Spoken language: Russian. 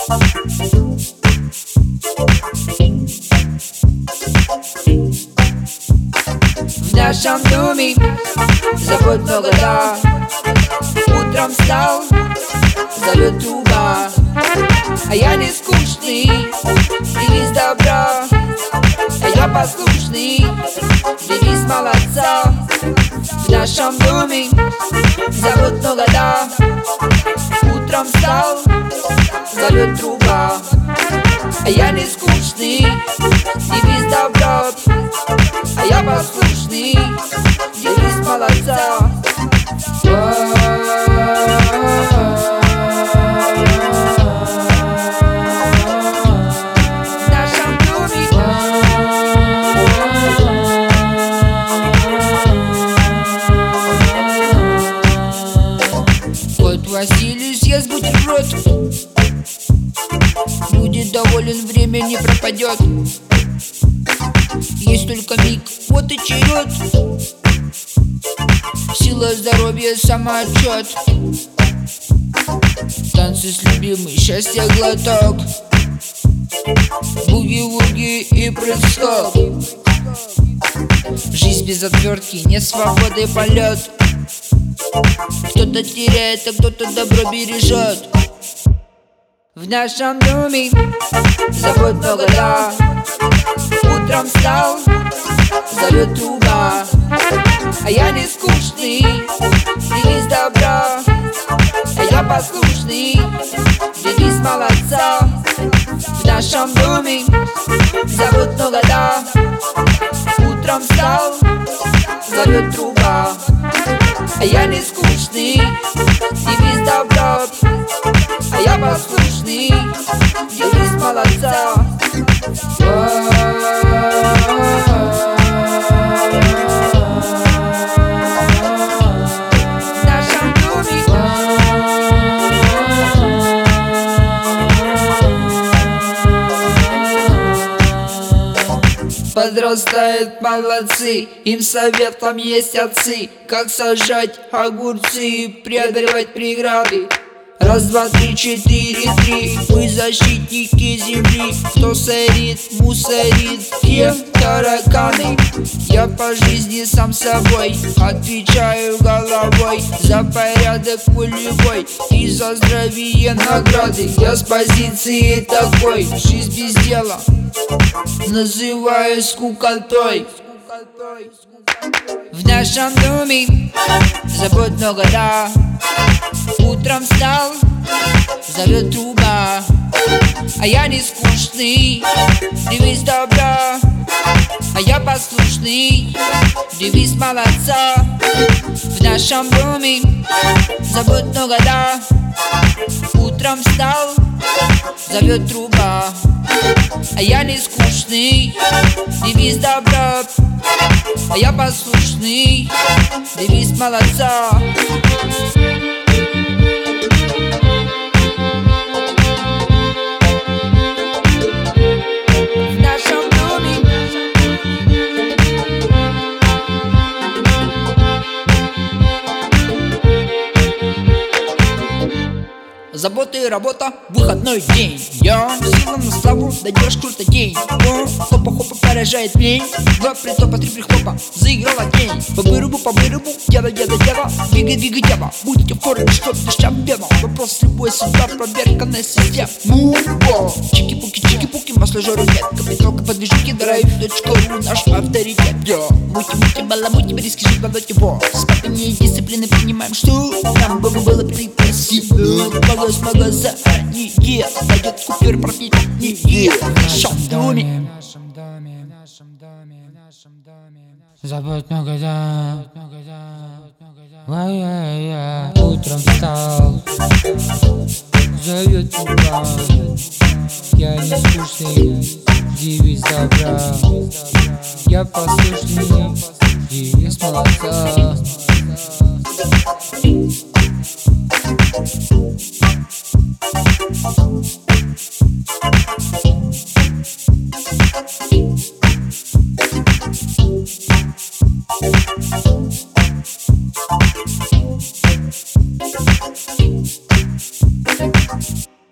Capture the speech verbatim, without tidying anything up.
В нашем доме забот много, да. Утром встал, зовет труба, а я не скучный, девиз добра. А я послушный, девиз молодца. В нашем доме забот много, да. Утром встал, зовет труба, а я не скучный, девиз добра. А я послушный, девиз молодца. Кот Василий съест бутерброд, будет доволен, время не пропадет. Есть только миг, вот и черед. Сила здоровья, самоотчет. Танцы с любимой, счастье глоток. Буги-вуги и прыг-скок. Жизнь без отвертки, нет свободы, полет. Кто-то теряет, а кто-то добро бережет. В нашем доме забот много, да. Утром встал, зовет труба, а я не скучный, девиз добра. А я послушный, девиз молодца. В нашем доме забот много, да. Утром встал, зовет труба, а я не скучный, девиз добра. А я послушный, девиз молодца. Подрастают молодцы, им советом есть отцы. Как сажать огурцы, преодолевать преграды. Раз, два, три, четыре, три. Мы защитники земли. Кто сорит, мусорит, тем тараканы. Я по жизни сам собой отвечаю головой за порядок полевой и за здравие награды. Я с позиции такой, жизнь без дела называю скукотой. В нашем доме забот много, да. Утром встал, зовет труба, а я не скучный, девиз добра. А я послушный, девиз молодца. В нашем доме забот много, да. Утром встал, зовет труба, а я не скучный, девиз добра. А я послушный, девиз молодца. Забота и работа, выходной день. Я сила на славу, дойдешь круто день. Хопа-хопа поражает лень. Два притопа, три прихлопа, заиграла тень. По вырубу, по вырубу, деда, деда, деда. Двигай, двигай, деда, будьте в форме, что ты чемпионом. Вопрос любой, сюда проверка на систему. Мурбо, чики-пуки, чики-пуки, масложор рулет. Капиталка, подвижники, драйв.ру, наш авторитет. Мути-мути, баламути, риски жить в одной его. Спокойнее дисциплины принимаем, что нам бы было припасибо. Магаз, магаза, не е, пойдет купюр профит, не е. В нашем доме, в нашем доме, в нашем доме, в нашем доме. Забот много, да. Ай-яй-яй. Утром встал, зовет труба, я не скучный, девиз добра. Я послушный, девиз молодца. We'll be right back.